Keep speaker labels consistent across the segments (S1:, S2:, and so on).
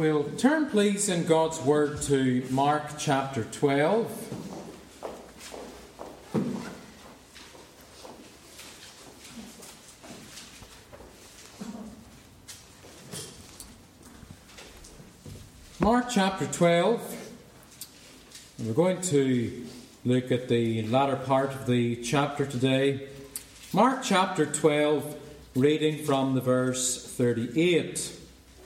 S1: we'll turn please in God's Word to Mark chapter 12. Mark chapter 12. And we're going to look at the latter part of the chapter today. Mark chapter 12, reading from the verse 38.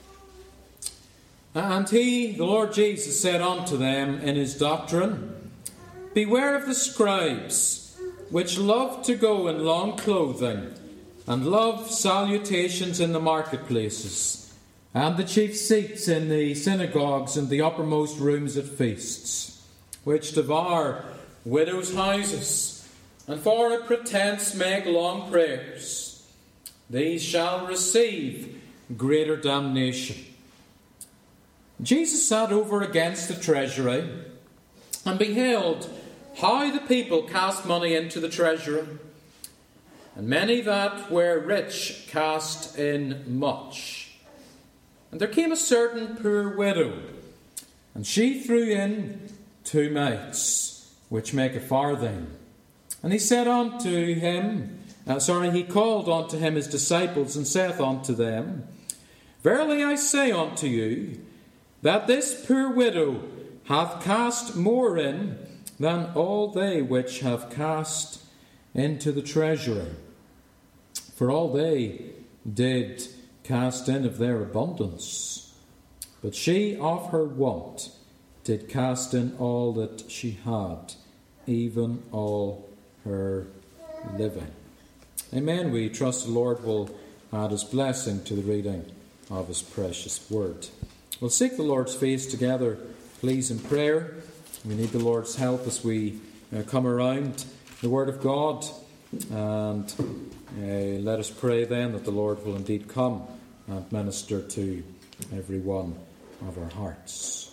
S1: And he, the Lord Jesus, said unto them in his doctrine, Beware of the scribes, which love to go in long clothing, and love salutations in the marketplaces, and the chief seats in the synagogues and the uppermost rooms at feasts, which devour widows' houses, and for a pretence make long prayers. These shall receive greater damnation. Jesus sat over against the treasury, and beheld how the people cast money into the treasury. And many that were rich cast in much. And there came a certain poor widow, and she threw in 2 mites, which make a farthing. And he said unto him, he called unto him his disciples, and saith unto them, Verily I say unto you, that this poor widow hath cast more in than all they which have cast into the treasury. For all they did cast in of their abundance, but she of her want did cast in all that she had, even all her living. Amen. We trust the Lord will add his blessing to the reading of his precious word. We'll seek the Lord's face together, please, in prayer. We need the Lord's help as we come around the Word of God. And let us pray then that the Lord will indeed come and minister to every one of our hearts.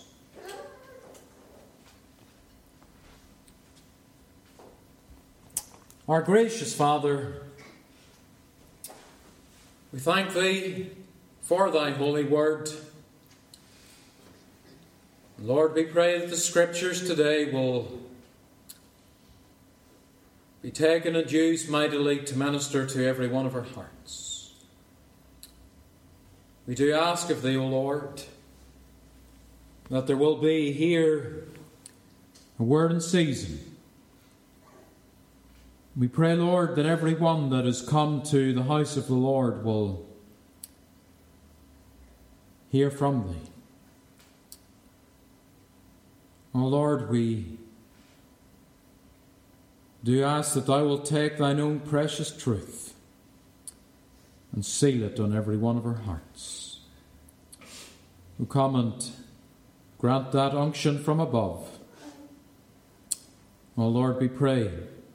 S1: Our gracious Father, we thank Thee for Thy holy word. Lord, we pray that the Scriptures today will be taken and used mightily to minister to every one of our hearts. We do ask of Thee, O Lord, that there will be here a word in season. We pray, Lord, that every one that has come to the house of the Lord will hear from Thee. O Lord, we do ask that Thou wilt take Thine own precious truth and seal it on every one of our hearts. O come and grant that unction from above. O Lord, we pray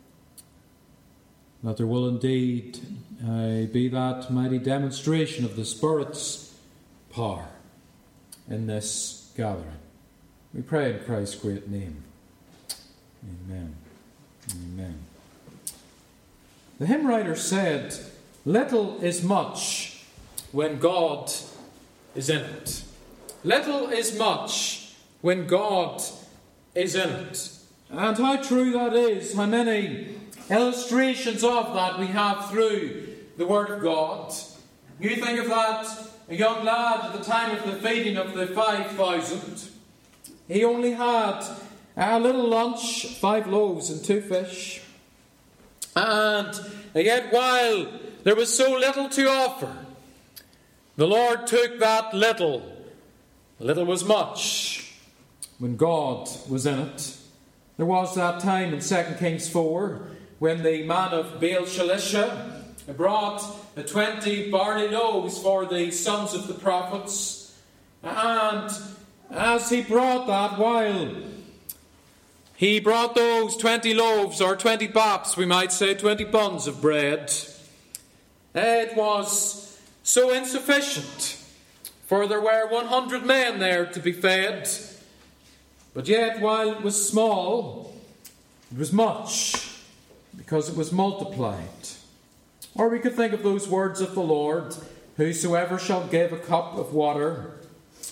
S1: that there will indeed be that mighty demonstration of the Spirit's power in this gathering. We pray in Christ's great name. Amen. Amen. The hymn writer said, Little is much when God is in it. Little is much when God is in it. And how true that is, how many illustrations of that we have through the Word of God. You think of that, a young lad at the time of the feeding of the 5,000. He only had a little lunch, 5 loaves and 2 fish. And yet while there was so little to offer, the Lord took that little. Little was much when God was in it. There was that time in 2 Kings 4 when the man of Baal-Shalisha brought 20 barley loaves for the sons of the prophets. And as he brought that, while he brought those 20 loaves, or 20 baps, we might say, 20 buns of bread, it was so insufficient, for there were 100 men there to be fed. But yet, while it was small, it was much, because it was multiplied. Or we could think of those words of the Lord, Whosoever shall give a cup of water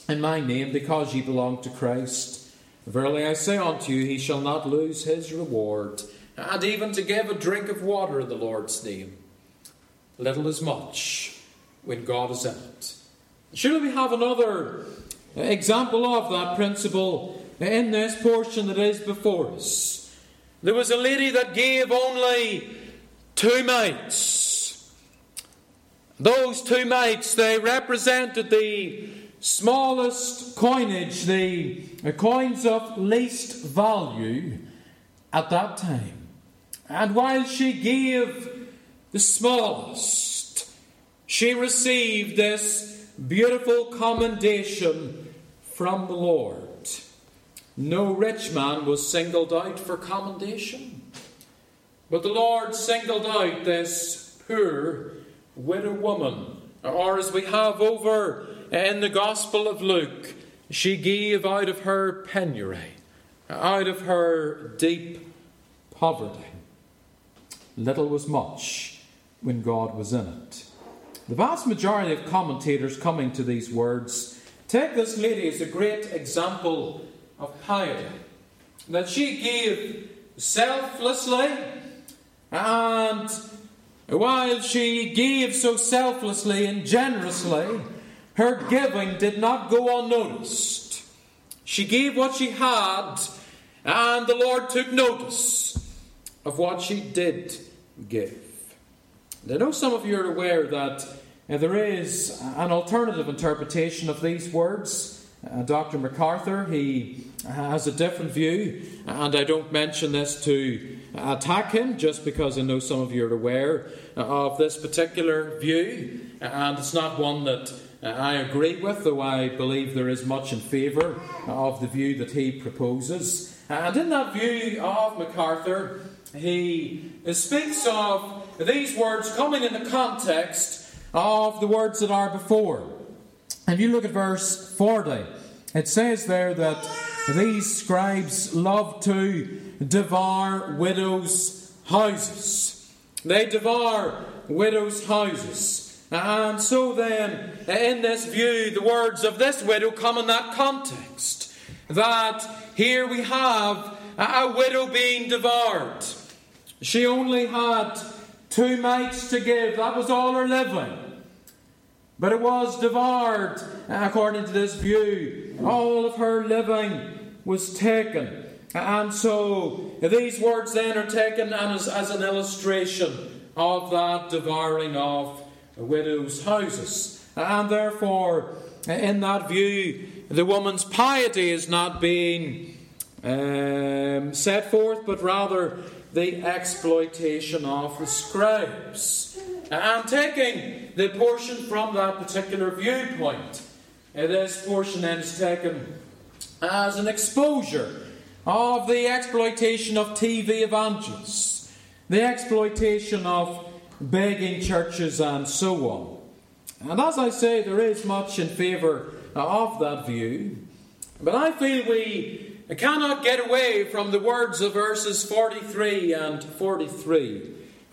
S1: in my name, because ye belong to Christ, verily I say unto you, he shall not lose his reward. And even to give a drink of water in the Lord's name, little is much when God is in it. Surely we have another example of that principle in this portion that is before us. There was a lady that gave only 2 mites. Those 2 mites, they represented the smallest coinage, the coins of least value at that time. And while she gave the smallest, she received this beautiful commendation from the Lord. No rich man was singled out for commendation, but the Lord singled out this poor widow woman, or as we have over in the Gospel of Luke, she gave out of her penury, out of her deep poverty. Little was much when God was in it. The vast majority of commentators coming to these words take this lady as a great example of piety. That she gave selflessly, and while she gave so selflessly and generously, her giving did not go unnoticed. She gave what she had, and the Lord took notice of what she did give. And I know some of you are aware that there is an alternative interpretation of these words. Dr. MacArthur, he has a different view, and I don't mention this to attack him, just because I know some of you are aware of this particular view, and it's not one that I agree with, though I believe there is much in favour of the view that he proposes. And in that view of MacArthur, he speaks of these words coming in the context of the words that are before. If you look at verse 40, it says there that these scribes love to devour widows' houses. They devour widows' houses. And so then, in this view, the words of this widow come in that context. That here we have a widow being devoured. She only had 2 mites to give. That was all her living. But it was devoured, according to this view. All of her living was taken. And so these words then are taken as an illustration of that devouring of widows' houses. And therefore, in that view, the woman's piety is not being set forth, but rather the exploitation of the scribes. And taking the portion from that particular viewpoint, this portion then is taken as an exposure of the exploitation of TV evangelists, the exploitation of begging churches, and so on. And as I say, there is much in favour of that view, but I feel we cannot get away from the words of verses 43 and 44,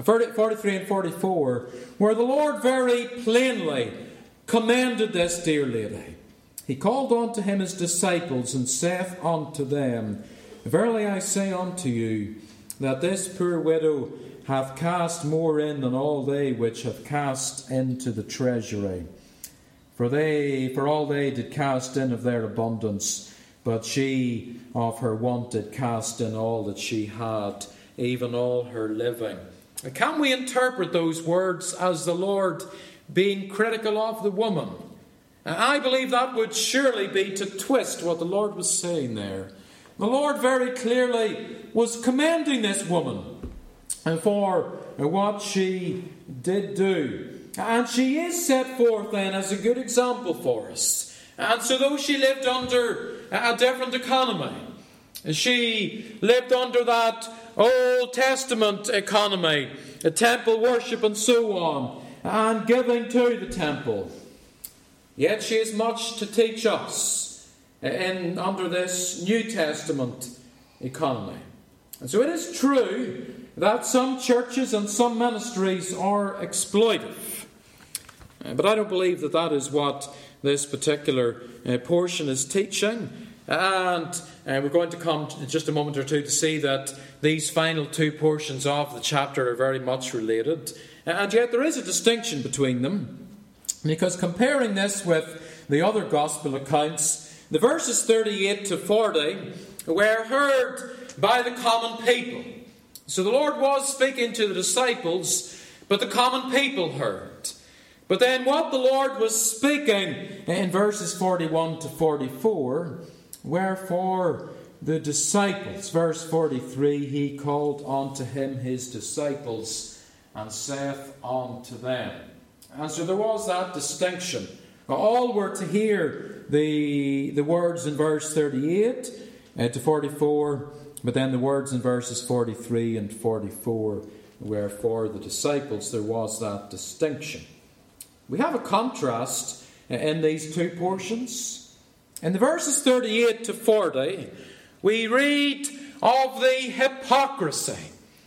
S1: where the Lord very plainly commended this dear lady. He called unto him his disciples, and saith unto them, Verily I say unto you, that this poor widow hath cast more in than all they which have cast into the treasury. For all they did cast in of their abundance, but she of her want did cast in all that she had, even all her living. Can we interpret those words as the Lord being critical of the woman? I believe that would surely be to twist what the Lord was saying there. The Lord very clearly was commending this woman for what she did do. And she is set forth then as a good example for us. And so though she lived under a different economy, she lived under that Old Testament economy, a temple worship and so on, and giving to the temple. Yet she has much to teach us under this New Testament economy. And so it is true that some churches and some ministries are exploitive. But I don't believe that that is what this particular portion is teaching. And we're going to come in just a moment or two to see that these final two portions of the chapter are very much related. And yet there is a distinction between them, because comparing this with the other gospel accounts, the verses 38 to 40 were heard by the common people. So the Lord was speaking to the disciples, but the common people heard. But then what the Lord was speaking in verses 41 to 44 were for the disciples. Verse 43, he called unto him his disciples, and saith unto them. And so there was that distinction. All were to hear the words in verse 38 to 44, but then the words in verses 43 and 44 were for the disciples. There was that distinction. We have a contrast in these two portions. In the verses 38 to 40, we read of the hypocrisy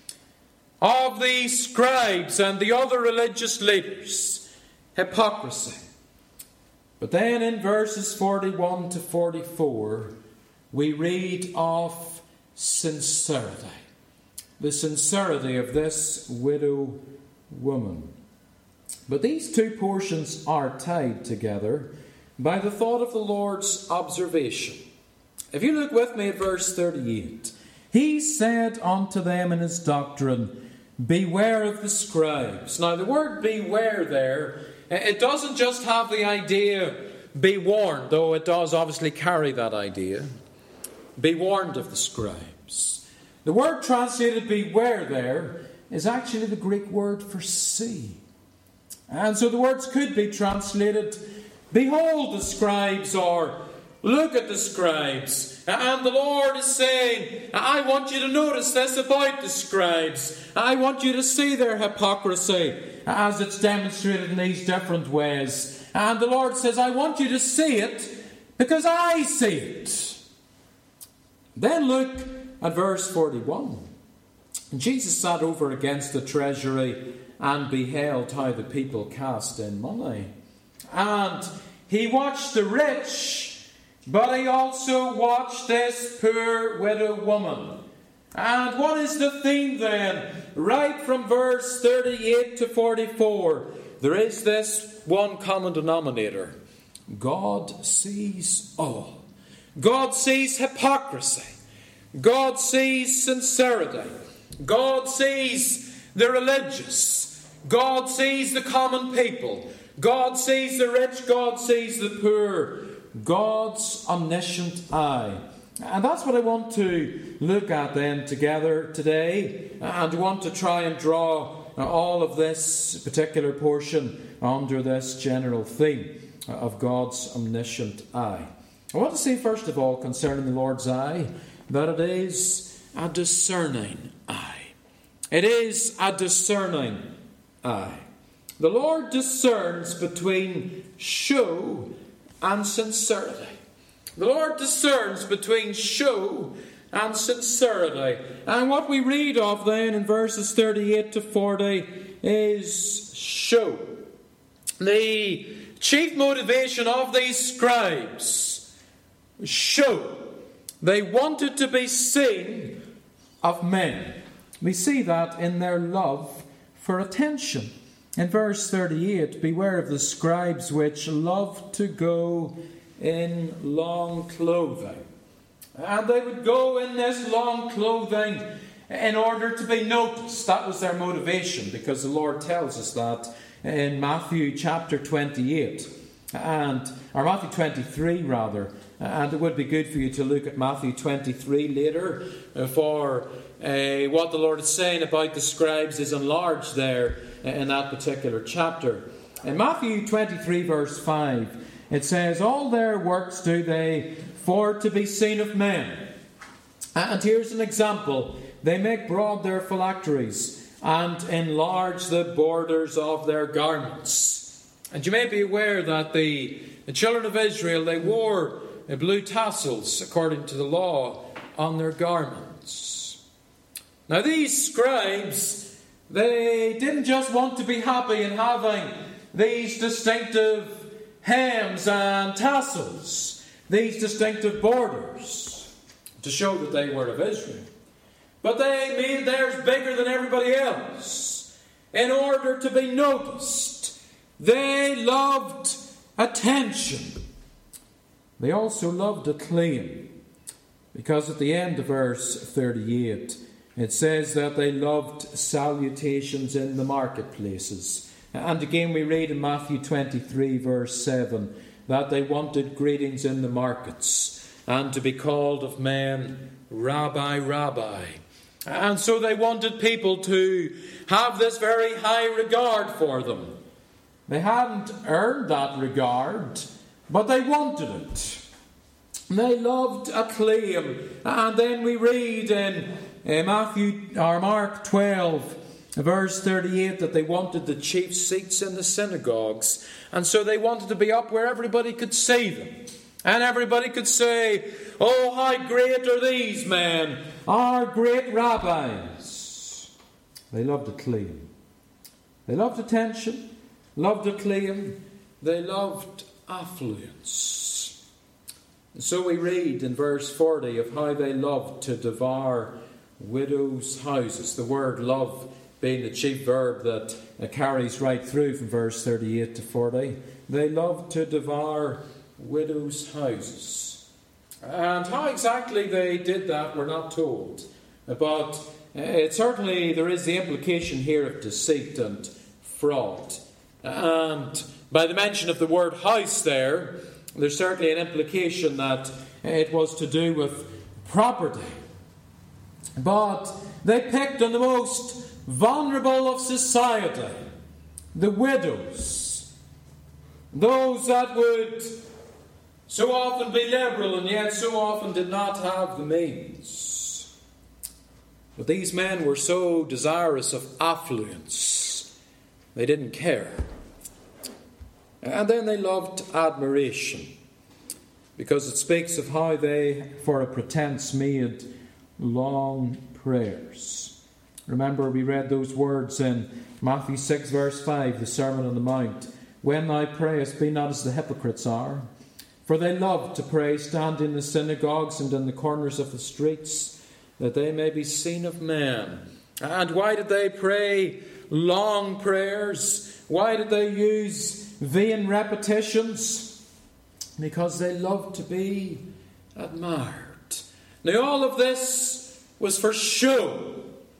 S1: of the scribes and the other religious leaders. Hypocrisy. But then in verses 41 to 44, we read of sincerity. The sincerity of this widow woman. But these two portions are tied together by the thought of the Lord's observation. If you look with me at verse 38, he said unto them in his doctrine, beware of the scribes. Now the word beware there, it doesn't just have the idea be warned, though it does obviously carry that idea. Be warned of the scribes. The word translated beware there is actually the Greek word for see. And so the words could be translated, behold the scribes, or look at the scribes. And the Lord is saying, I want you to notice this about the scribes. I want you to see their hypocrisy as it's demonstrated in these different ways. And the Lord says, I want you to see it because I see it. Then look at verse 41. Jesus sat over against the treasury and beheld how the people cast in money. And he watched the rich, but he also watched this poor widow woman. And what is the theme then? Right from verse 38 to 44, there is this one common denominator. God sees all. God sees hypocrisy. God sees sincerity. God sees the religious. God sees the common people. God sees the rich. God sees the poor. God's omniscient eye. And that's what I want to look at then together today. And I want to try and draw all of this particular portion under this general theme of God's omniscient eye. I want to say first of all concerning the Lord's eye that it is a discerning eye. It is a discerning eye. The Lord discerns between show and sincerity. The Lord discerns between show and sincerity. And what we read of then in verses 38 to 40 is show. The chief motivation of these scribes, show. They wanted to be seen of men. We see that in their love for attention. In verse 38, beware of the scribes which love to go in long clothing. And they would go in this long clothing in order to be noticed. That was their motivation, because the Lord tells us that in Matthew chapter 28, or Matthew 23 rather. And it would be good for you to look at Matthew 23 later, for what the Lord is saying about the scribes is enlarged there in that particular chapter. In Matthew 23 verse 5, it says, all their works do they for to be seen of men. And here's an example. They make broad their phylacteries and enlarge the borders of their garments. And you may be aware that the children of Israel, they wore blue tassels, according to the law, on their garments. Now these scribes, they didn't just want to be happy in having these distinctive hems and tassels, these distinctive borders, to show that they were of Israel. But they made theirs bigger than everybody else in order to be noticed. They loved attention. They also loved acclaim, because at the end of verse 38 it says that they loved salutations in the marketplaces. And again we read in Matthew 23 verse 7 that they wanted greetings in the markets and to be called of men, Rabbi, Rabbi. And so they wanted people to have this very high regard for them. They hadn't earned that regard, but they wanted it. They loved acclaim. And then we read in Mark 12, verse 38, that they wanted the chief seats in the synagogues. And so they wanted to be up where everybody could see them. And everybody could say, "Oh, how great are these men, our great rabbis." They loved acclaim. They loved attention, loved acclaim. They loved affluence. And so we read in verse 40 of how they loved to devour widows' houses. The word love being the chief verb that carries right through from verse 38 to 40. They loved to devour widows' houses. And how exactly they did that we're not told. But certainly there is the implication here of deceit and fraud. And by the mention of the word house there's certainly an implication that it was to do with property. But they picked on the most vulnerable of society, the widows, those that would so often be liberal and yet so often did not have the means. But these men were so desirous of affluence, they didn't care. And then they loved admiration, because it speaks of how they, for a pretense, made long prayers. Remember, we read those words in Matthew 6 verse 5, the Sermon on the Mount. "When thou prayest, be not as the hypocrites are, for they love to pray standing in the synagogues and in the corners of the streets, that they may be seen of men." And why did they pray long prayers? Why did they use vain repetitions? Because they loved to be admired. Now all of this was for show.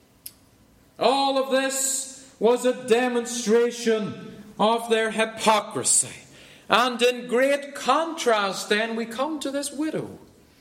S1: All of this was a demonstration of their hypocrisy. And in great contrast then we come to this widow.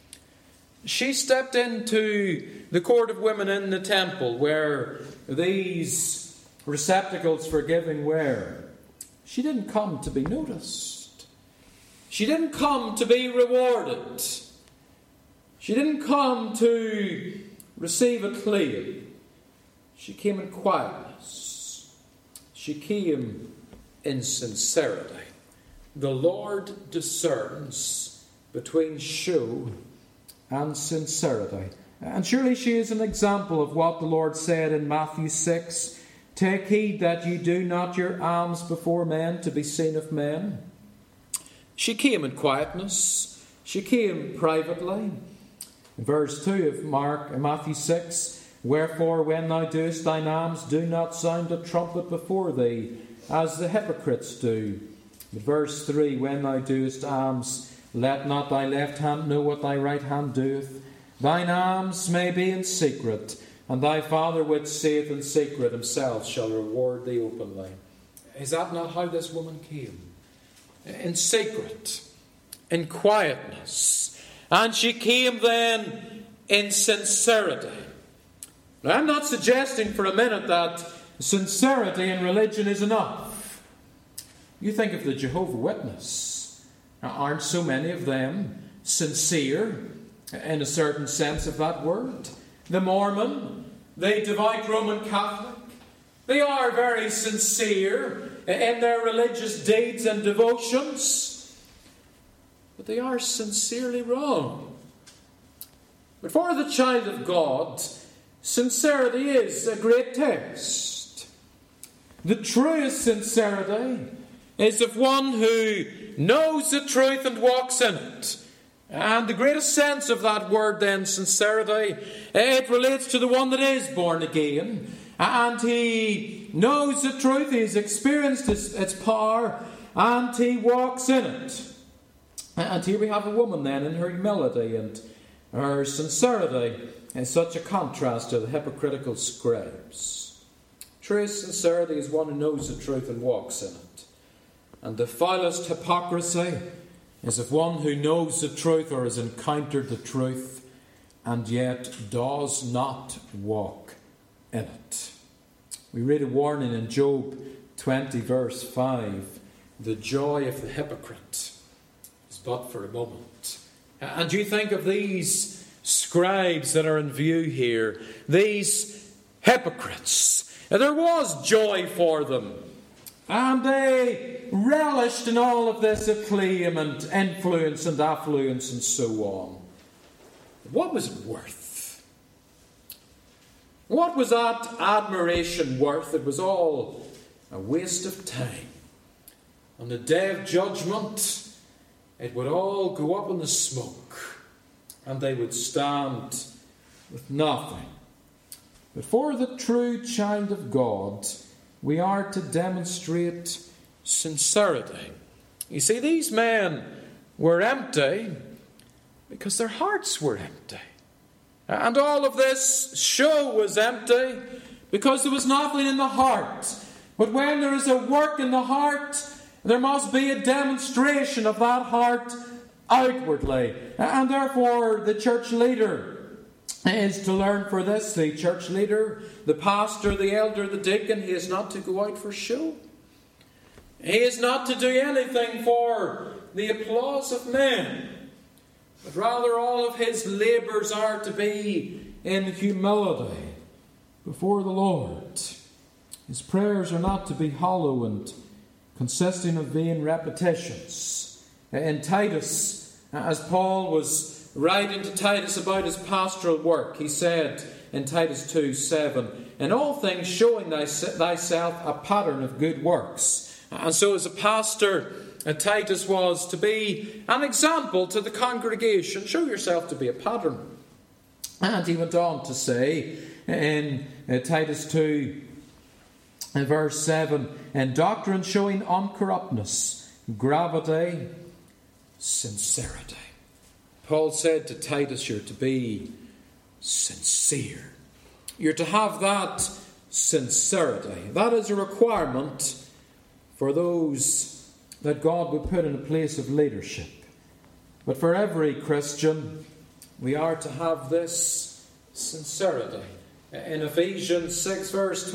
S1: She stepped into the court of women in the temple where these receptacles for giving were. She didn't come to be noticed. She didn't come to be rewarded. She didn't come to receive acclaim. She came in quietness. She came in sincerity. The Lord discerns between show and sincerity. And surely she is an example of what the Lord said in Matthew 6. "Take heed that you do not your alms before men to be seen of men." She came in quietness. She came privately. In verse 2 of Matthew 6, "Wherefore when thou doest thine alms, do not sound a trumpet before thee, as the hypocrites do." But verse 3, "When thou doest alms, let not thy left hand know what thy right hand doeth. Thine alms may be in secret, and thy Father which saith in secret himself shall reward thee openly." Is that not how this woman came? In secret, in quietness. And she came then in sincerity. Now, I'm not suggesting for a minute that sincerity in religion is enough. You think of the Jehovah's Witnesses. Aren't so many of them sincere in a certain sense of that word? The Mormon, the devout Roman Catholic, they are very sincere in their religious deeds and devotions. But they are sincerely wrong. But for the child of God, sincerity is a great test. The truest sincerity is of one who knows the truth and walks in it. And the greatest sense of that word then, sincerity, it relates to the one that is born again. And he knows the truth, he's experienced its power, and he walks in it. And here we have a woman then in her humility and her sincerity is such a contrast to the hypocritical scribes. True sincerity is one who knows the truth and walks in it. And the foulest hypocrisy is of one who knows the truth or has encountered the truth and yet does not walk in it. We read a warning in Job 20 verse 5. The joy of the hypocrite is but for a moment. And you think of these scribes that are in view here, these hypocrites. There was joy for them. And they relished in all of this acclaim and influence and affluence and so on. What was it worth? What was that admiration worth? It was all a waste of time. On the day of judgment, it would all go up in the smoke, and they would stand with nothing. But for the true child of God, we are to demonstrate sincerity. You see, these men were empty because their hearts were empty. And all of this show was empty because there was nothing in the heart. But when there is a work in the heart, there must be a demonstration of that heart outwardly. And therefore, the church leader is to learn for this. The church leader, the pastor, the elder, the deacon, he is not to go out for show. He is not to do anything for the applause of men. But rather all of his labours are to be in humility before the Lord. His prayers are not to be hollow and consisting of vain repetitions. In Titus, as Paul was writing to Titus about his pastoral work, he said in Titus 2:7, in all things showing thyself a pattern of good works. And so as a pastor, Titus was to be an example to the congregation. Show yourself to be a pattern. And he went on to say in Titus 2 verse 7, in doctrine showing uncorruptness, gravity, sincerity. Paul said to Titus, you're to be sincere. You're to have that sincerity. That is a requirement for those that God would put in a place of leadership. But for every Christian, we are to have this sincerity. In Ephesians 6 verse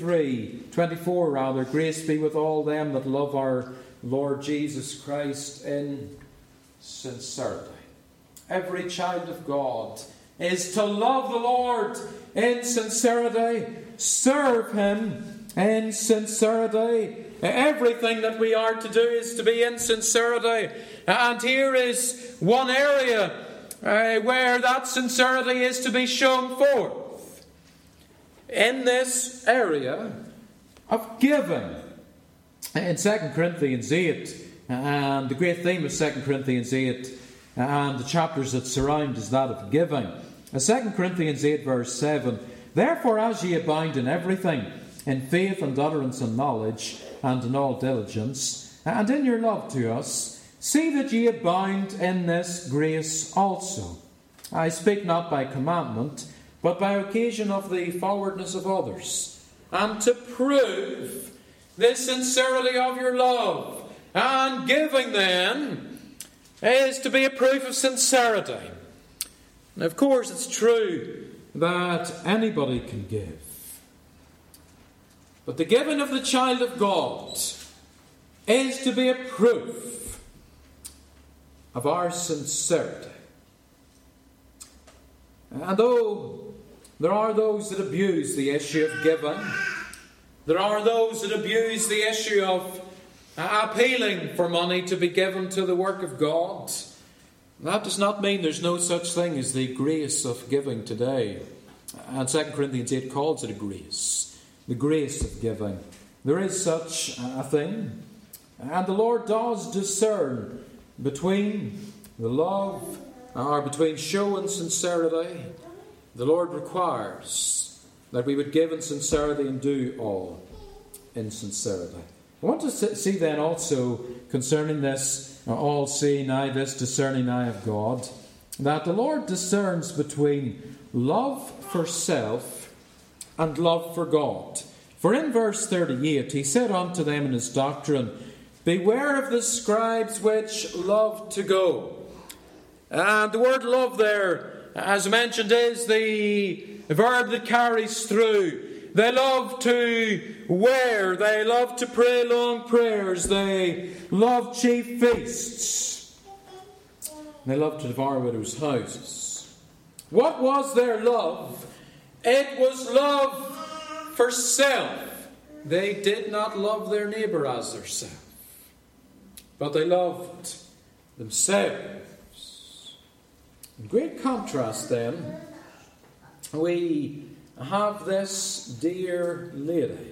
S1: 24, grace be with all them that love our Lord Jesus Christ in sincerity. Every child of God is to love the Lord in sincerity, serve Him in sincerity. Everything that we are to do is to be in sincerity. And here is one area where that sincerity is to be shown forth. In this area of giving. In 2 Corinthians 8, and the great theme of 2 Corinthians 8 and the chapters that surround is that of giving. 2 Corinthians 8 verse 7, therefore as ye abound in everything, in faith and utterance and knowledge, and in all diligence, and in your love to us, see that ye abound in this grace also. I speak not by commandment, but by occasion of the forwardness of others, and to prove the sincerity of your love. And giving then is to be a proof of sincerity. And of course it's true that anybody can give. But the giving of the child of God is to be a proof of our sincerity. And though there are those that abuse the issue of giving, there are those that abuse the issue of appealing for money to be given to the work of God, that does not mean there's no such thing as the grace of giving today. And 2 Corinthians 8 calls it a grace. The grace of giving. There is such a thing. And the Lord does discern between the love, or between show and sincerity. The Lord requires that we would give in sincerity and do all in sincerity. I want to see then also concerning this all-seeing eye, this discerning eye of God, that the Lord discerns between love for self and love for God. For in verse 38, he said unto them in his doctrine, beware of the scribes which love to go. And the word love there, as mentioned, is the verb that carries through. They love to wear, they love to pray long prayers, they love chief feasts, they love to devour widows' houses. What was their love? It was love for self. They did not love their neighbour as their self, but they loved themselves. In great contrast then, we have this dear lady.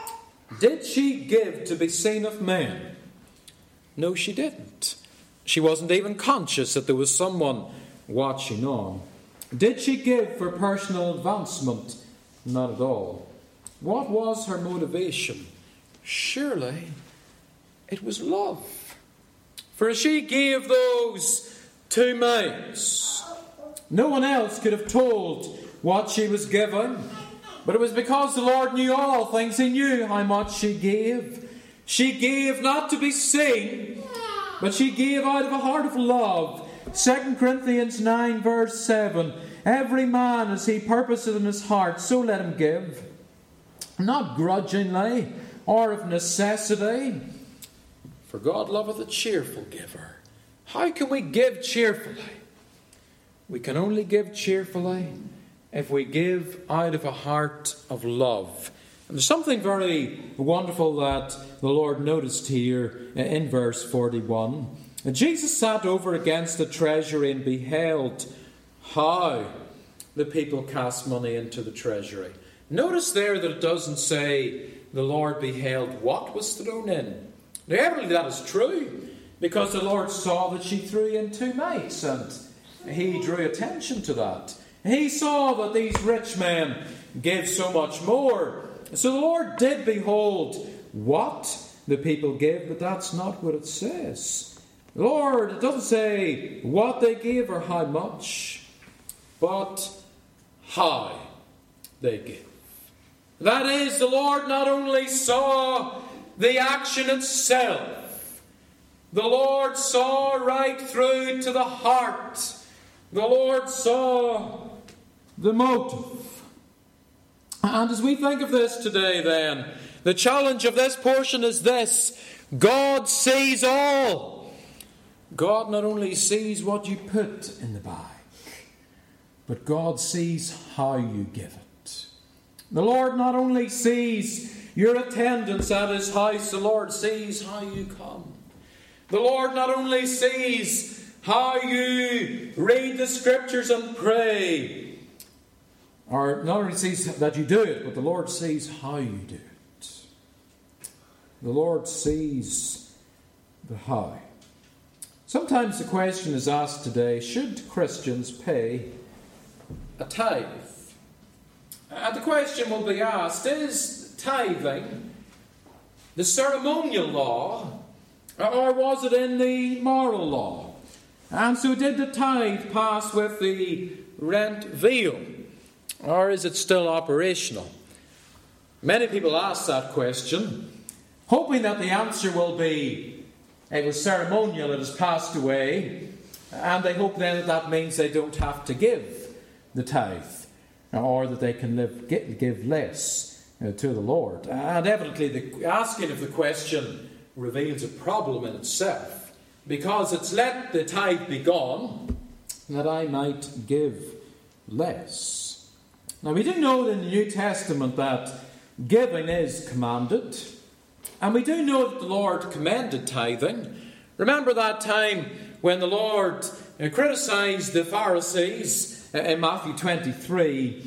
S1: Did she give to be seen of men? No, she didn't. She wasn't even conscious that there was someone watching on. Did she give for personal advancement? Not at all. What was her motivation? Surely it was love. For she gave those 2 mites. No one else could have told what she was given, but it was because the Lord knew all things. He knew how much she gave. She gave not to be seen, but she gave out of a heart of love. 2 Corinthians 9 verse 7, every man as he purposeth in his heart, so let him give, not grudgingly or of necessity, for God loveth a cheerful giver. How can we give cheerfully? We can only give cheerfully if we give out of a heart of love. And there's something very wonderful that the Lord noticed here in verse 41. Jesus sat over against the treasury and beheld how the people cast money into the treasury. Notice there that it doesn't say the Lord beheld what was thrown in. Now, evidently that is true, because the Lord saw that she threw in 2 mites, and he drew attention to that. He saw that these rich men gave so much more. So the Lord did behold what the people gave, but that's not what it says. The Lord, it doesn't say what they gave or how much, but how they gave. That is, the Lord not only saw the action itself, the Lord saw right through to the heart. The Lord saw the motive. And as we think of this today then, the challenge of this portion is this: God sees all. God not only sees what you put in the bag, but God sees how you give it. The Lord not only sees your attendance at His house, the Lord sees how you come. The Lord not only sees how you read the Scriptures and pray, or not only sees that you do it, but the Lord sees how you do it. The Lord sees the how. Sometimes the question is asked today, should Christians pay a tithe? And the question will be asked, is tithing the ceremonial law, or was it in the moral law? And so did the tithe pass with the rent veil, or is it still operational? Many people ask that question, hoping that the answer will be, it was ceremonial, it has passed away, and they hope then that means they don't have to give the tithe, or that they can give less to the Lord. And evidently the asking of the question reveals a problem in itself, because it's let the tithe be gone that I might give less. Now we do know in the New Testament that giving is commanded, and we do know that the Lord commended tithing. Remember that time when the Lord criticised the Pharisees in Matthew 23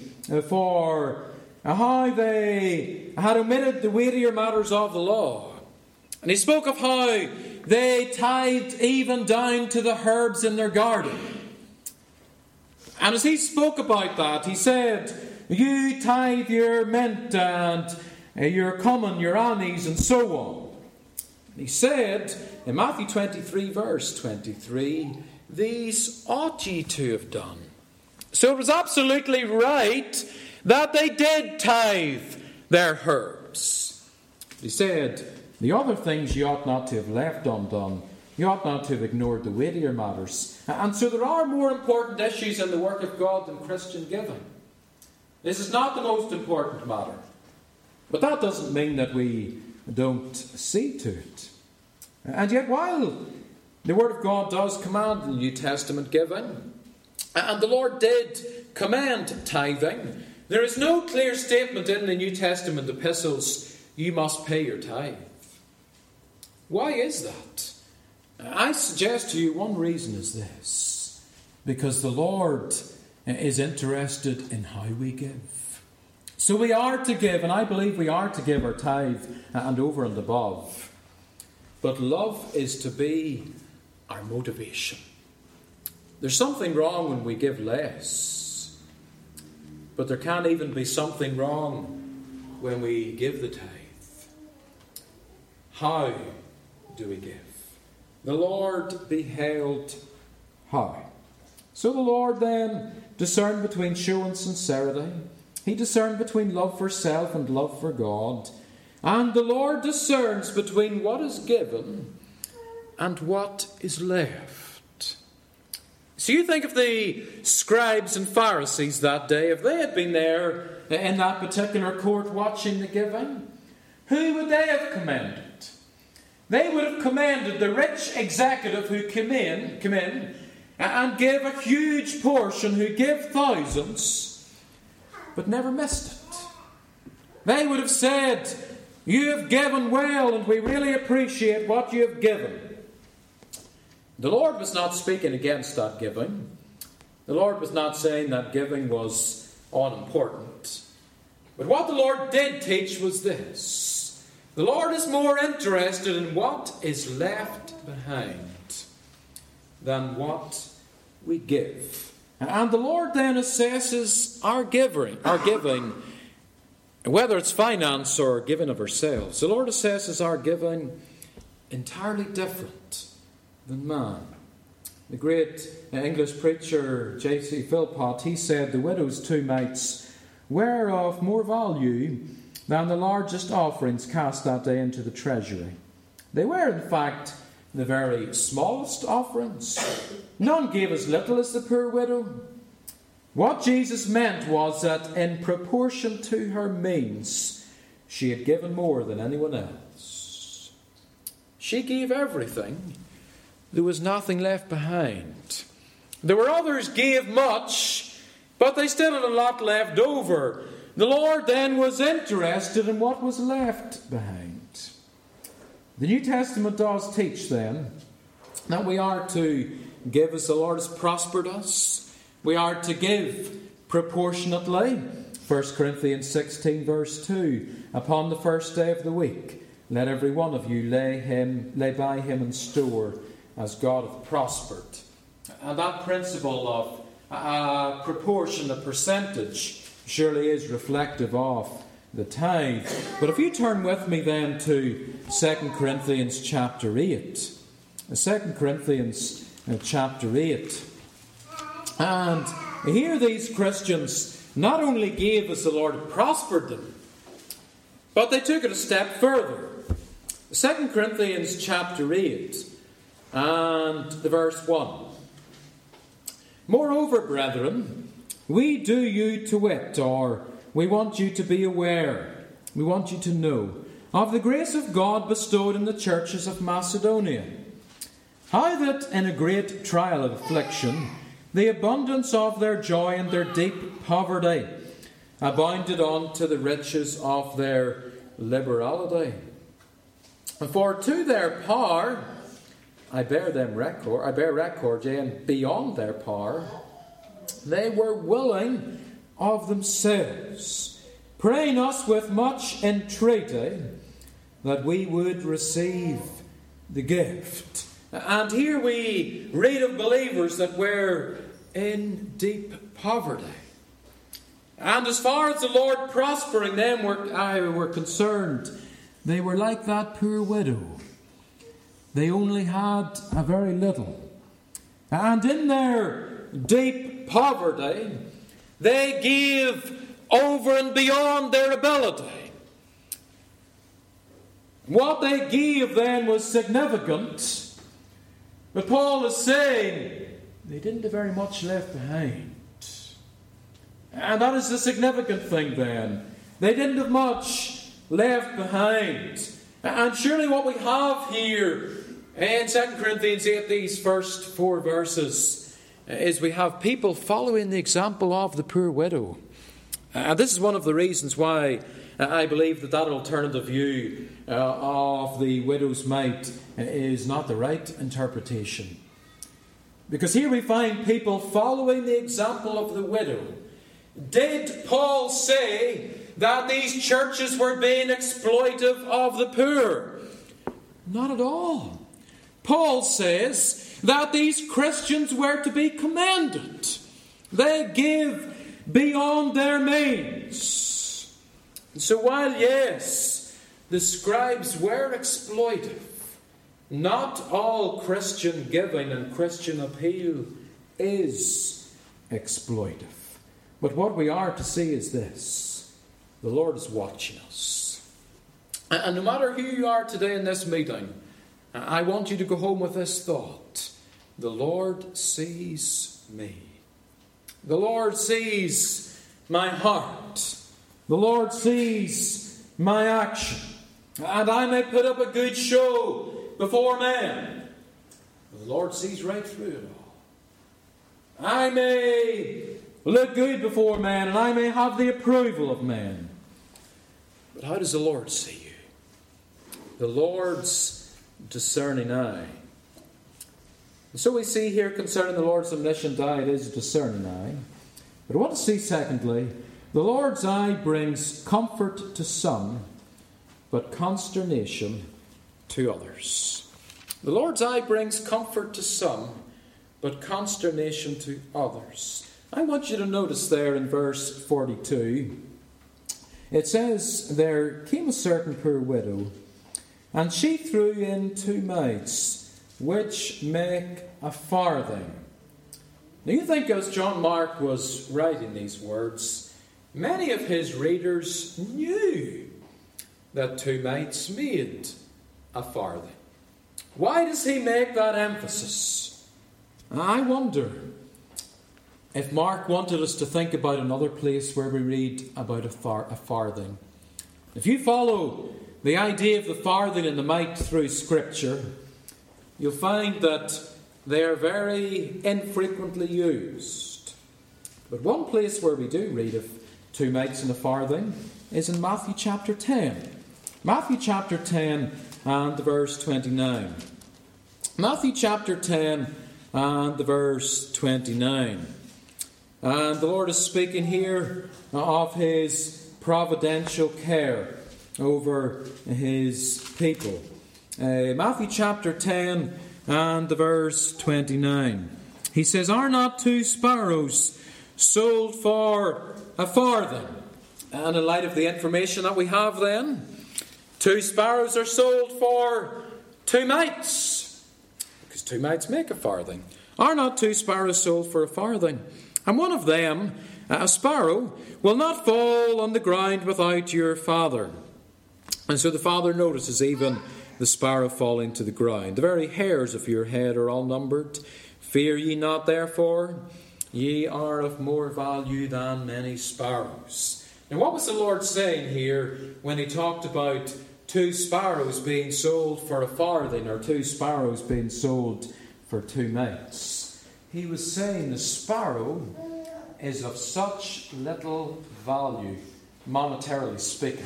S1: for how they had omitted the weightier matters of the law. And he spoke of how they tithed even down to the herbs in their garden. And as he spoke about that, he said, you tithe your mint and your cumin, your anise, and so on. And he said in Matthew 23, verse 23, these ought ye to have done. So it was absolutely right that they did tithe their herbs. He said, the other things you ought not to have left undone. You ought not to have ignored the weightier matters. And so there are more important issues in the work of God than Christian giving. This is not the most important matter. But that doesn't mean that we don't see to it. And yet, while the Word of God does command the New Testament giving, and the Lord did command tithing, there is no clear statement in the New Testament epistles, you must pay your tithe. Why is that? I suggest to you one reason is this. Because the Lord is interested in how we give. So we are to give, and I believe we are to give our tithe and over and above. But love is to be our motivation. There's something wrong when we give less. But there can even be something wrong when we give the tithe. How do we give? The Lord beheld how. So the Lord then discerned between show and sincerity. He discerned between love for self and love for God. And the Lord discerns between what is given and what is left. So you think of the scribes and Pharisees that day, if they had been there in that particular court watching the giving, who would they have commended? They would have commended the rich executive who came in and gave a huge portion, who gave thousands, but never missed it. They would have said, you have given well, and we really appreciate what you have given. The Lord was not speaking against that giving. The Lord was not saying that giving was unimportant. But what the Lord did teach was this. The Lord is more interested in what is left behind than what we give. And the Lord then assesses our giving, whether it's finance or giving of ourselves. The Lord assesses our giving entirely different than man. The great English preacher J.C. Philpott, he said, the widow's 2 mites were of more value than the largest offerings cast that day into the treasury. They were, in fact, the very smallest offerings. None gave as little as the poor widow. What Jesus meant was that in proportion to her means, she had given more than anyone else. She gave everything. There was nothing left behind. There were others gave much, but they still had a lot left over. The Lord then was interested in what was left behind. The New Testament does teach then that we are to give as the Lord has prospered us. We are to give proportionately. 1 Corinthians 16 verse 2. Upon the first day of the week, let every one of you lay by him in store as God hath prospered. And that principle of proportion, a percentage, surely is reflective of the tithe. But if you turn with me then to 2 Corinthians chapter 8. 2 Corinthians chapter 8. And here these Christians not only gave as the Lord had prospered them, but they took it a step further. 2 Corinthians chapter 8 and the verse 1. Moreover, brethren, we do you to wit, or we want you to be aware, we want you to know, of the grace of God bestowed in the churches of Macedonia, how that in a great trial of affliction, the abundance of their joy and their deep poverty abounded unto the riches of their liberality. For to their power, I bear record, yea, and beyond their power, they were willing of themselves, praying us with much entreaty, that we would receive the gift. And here we read of believers that were in deep poverty. And as far as the Lord prospering them were concerned, they were like that poor widow. They only had a very little. And in their deep poverty, they gave over and beyond their ability. What they gave then was significant. But Paul is saying they didn't have very much left behind. And that is the significant thing then. They didn't have much left behind. And surely what we have here in 2 Corinthians 8, these first 4 verses, is we have people following the example of the poor widow. And this is one of the reasons why I believe that alternative view of the widow's mite is not the right interpretation. Because here we find people following the example of the widow. Did Paul say that these churches were being exploitive of the poor? Not at all. Paul says that these Christians were to be commended. They give beyond their means. So while, yes, the scribes were exploitive, not all Christian giving and Christian appeal is exploitive. But what we are to see is this: the Lord is watching us. And no matter who you are today in this meeting, I want you to go home with this thought: the Lord sees me. The Lord sees my heart. The Lord sees my action. And I may put up a good show before men, but the Lord sees right through it all. I may look good before men, and I may have the approval of men, but how does the Lord see you? The Lord's discerning eye. And so we see here concerning the Lord's omniscient eye, it is a discerning eye. But I want to see, secondly, the Lord's eye brings comfort to some, but consternation to others. The Lord's eye brings comfort to some, but consternation to others. I want you to notice there in verse 42, it says, "There came a certain poor widow, and she threw in 2 mites, which make a farthing." Now you think as John Mark was writing these words, many of his readers knew that 2 mites made a farthing. Why does he make that emphasis? I wonder if Mark wanted us to think about another place where we read about a farthing. If you follow the idea of the farthing and the mite through Scripture, you'll find that they are very infrequently used. But one place where we do read of 2 mites and a farthing is in Matthew chapter 10. Matthew chapter 10 and verse 29. Matthew chapter 10 and verse 29. And the Lord is speaking here of His providential care over His people. Matthew chapter 10 and verse 29. He says, "Are not 2 sparrows sold for a farthing?" And in light of the information that we have then, 2 sparrows are sold for 2 mites, because 2 mites make a farthing. "Are not 2 sparrows sold for a farthing? And one of them, a sparrow, will not fall on the ground without your Father." And so the Father notices even the sparrow falling to the ground. "The very hairs of your head are all numbered. Fear ye not, therefore. Ye are of more value than many sparrows." Now, what was the Lord saying here when He talked about 2 sparrows being sold for a farthing, or 2 sparrows being sold for 2 mites? He was saying the sparrow is of such little value, monetarily speaking.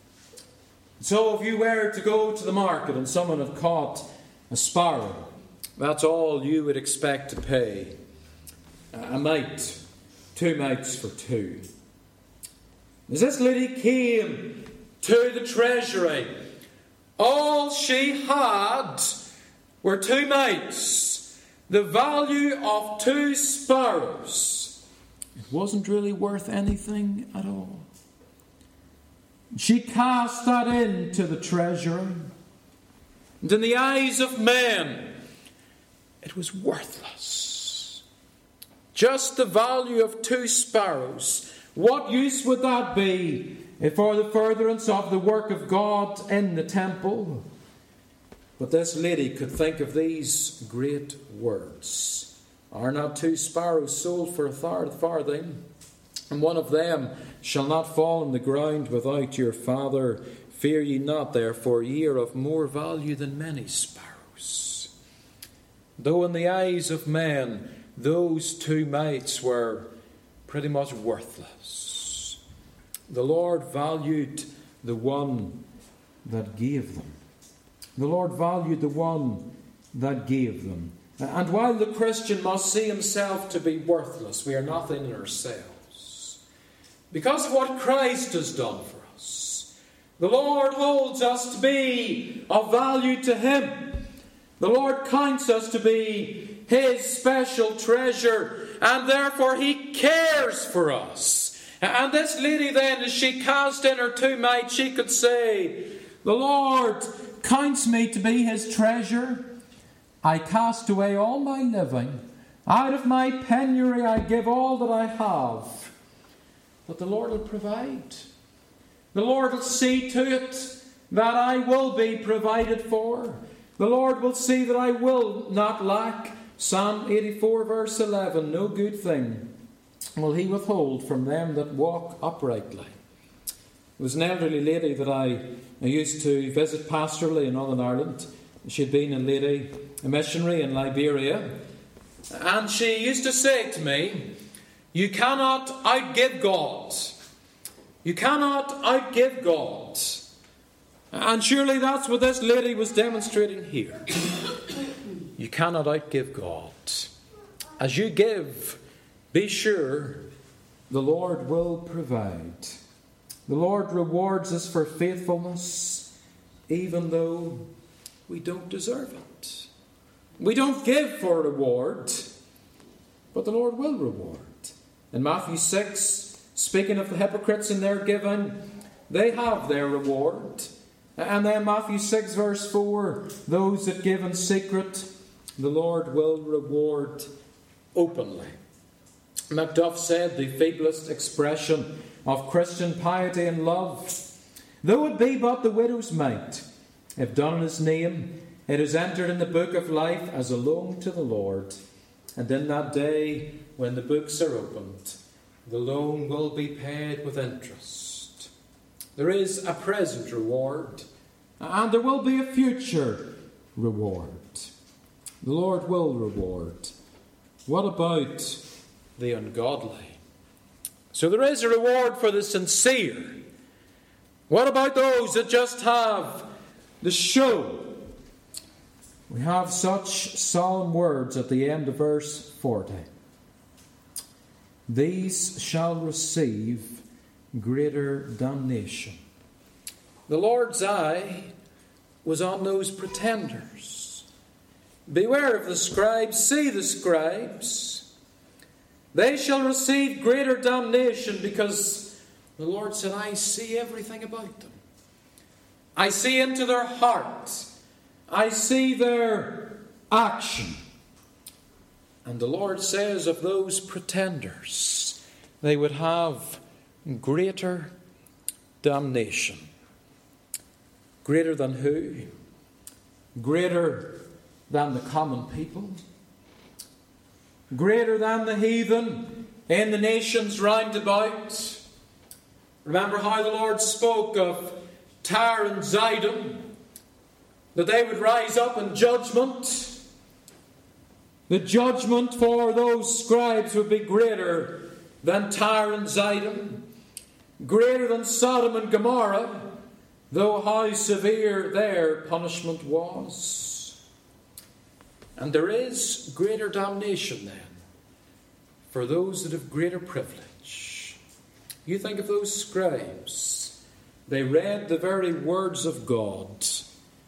S1: So if you were to go to the market and someone had caught a sparrow, that's all you would expect to pay. A mite, 2 mites for 2. As this lady came to the treasury All she had were 2 mites, the value of 2 sparrows. It wasn't really worth anything at all. She cast that into the treasury, and in the eyes of men, it was worthless. Just the value of 2 sparrows. What use would that be for the furtherance of the work of God in the temple? But this lady could think of these great words. Are not 2 sparrows sold for a farthing? And one of them shall not fall on the ground without your Father. Fear ye not, therefore, ye are of more value than many sparrows. Though in the eyes of men, those 2 mites were pretty much worthless, the Lord valued the one that gave them. The Lord valued the one that gave them. And while the Christian must see himself to be worthless, we are nothing in ourselves, because of what Christ has done for us, the Lord holds us to be of value to Him. The Lord counts us to be His special treasure, and therefore He cares for us. And this lady then, as she cast in her 2 mites, she could say, the Lord counts me to be His treasure. I cast away all my living. Out of my penury I give all that I have. But the Lord will provide. The Lord will see to it that I will be provided for. The Lord will see that I will not lack. Psalm 84 verse 11, no good thing will He withhold from them that walk uprightly. There was an elderly lady that I used to visit pastorally in Northern Ireland. She had been a missionary in Liberia. And she used to say to me, you cannot outgive God. You cannot outgive God. And surely that's what this lady was demonstrating here. You cannot outgive God. As you give, be sure the Lord will provide. The Lord rewards us for faithfulness, even though we don't deserve it. We don't give for reward, but the Lord will reward. In Matthew 6, speaking of the hypocrites in their giving, they have their reward. And then Matthew 6 verse 4, those that give in secret, the Lord will reward openly. Macduff said the feeblest expression of Christian piety and love, though it be but the widow's mite, if done in His name, it is entered in the book of life as a loan to the Lord. And in that day, when the books are opened, the loan will be paid with interest. There is a present reward, and there will be a future reward. The Lord will reward. What about the ungodly? So there is a reward for the sincere. What about those that just have the show? We have such solemn words at the end of verse 40. These shall receive greater damnation. The Lord's eye was on those pretenders. Beware of the scribes, see the scribes. They shall receive greater damnation, because the Lord said, I see everything about them. I see into their hearts. I see their action. And the Lord says of those pretenders, they would have greater damnation. Greater than who? Greater than the common people? Greater than the heathen in the nations round about? Remember how the Lord spoke of Tyre and Zidon, that they would rise up in judgment. The judgment for those scribes would be greater than Tyre and Zidon, greater than Sodom and Gomorrah, though how severe their punishment was. And there is greater damnation then for those that have greater privilege. You think of those scribes. They read the very words of God.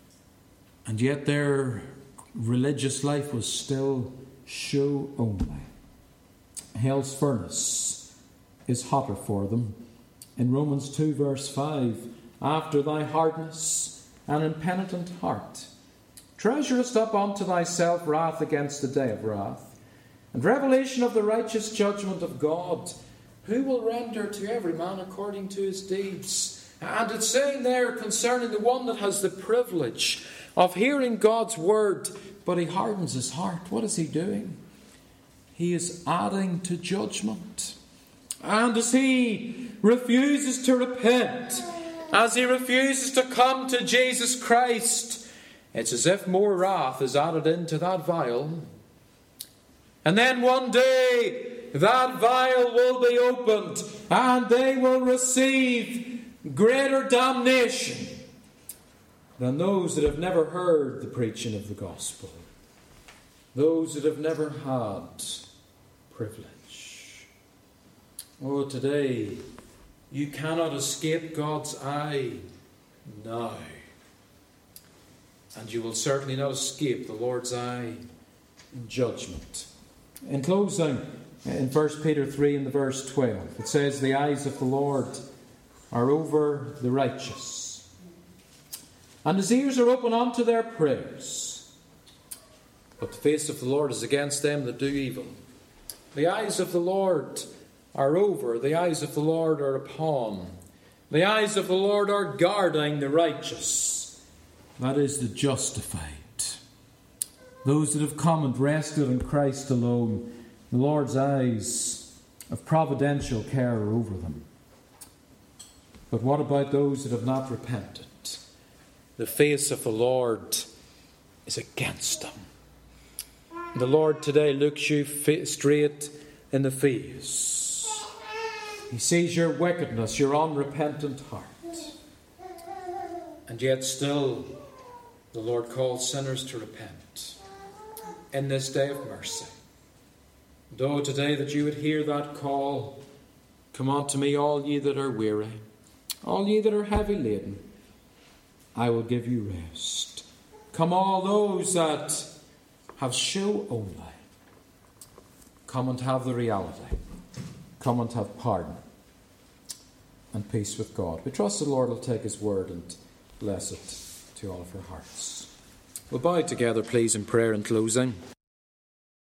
S1: And yet their religious life was still show only. Hell's furnace is hotter for them. In Romans 2 verse 5, after thy hardness and impenitent heart, treasurest up unto thyself wrath against the day of wrath, and revelation of the righteous judgment of God, who will render to every man according to his deeds. And it's saying there concerning the one that has the privilege of hearing God's word, but he hardens his heart. What is he doing? He is adding to judgment. And as he refuses to repent, as he refuses to come to Jesus Christ, it's as if more wrath is added into that vial. And then one day that vial will be opened and they will receive greater damnation than those that have never heard the preaching of the gospel, those that have never had privilege. Oh, today you cannot escape God's eye now. And you will certainly not escape the Lord's eye in judgment. In closing, in 1 Peter 3 and the verse 12, it says, the eyes of the Lord are over the righteous, and his ears are open unto their prayers. But the face of the Lord is against them that do evil. The eyes of the Lord are over, the eyes of the Lord are upon, the eyes of the Lord are guarding the righteous. That is the justified. Those that have come and rested in Christ alone, the Lord's eyes of providential care are over them. But what about those that have not repented? The face of the Lord is against them. The Lord today looks you straight in the face. He sees your wickedness, your unrepentant heart. And yet still the Lord calls sinners to repent in this day of mercy. And oh, today that you would hear that call, come unto me, all ye that are weary, all ye that are heavy laden, I will give you rest. Come all those that have show only. Come and have the reality. Come and have pardon and peace with God. We trust the Lord will take his word and bless it to all of our hearts. We'll bow together, please, in prayer in closing.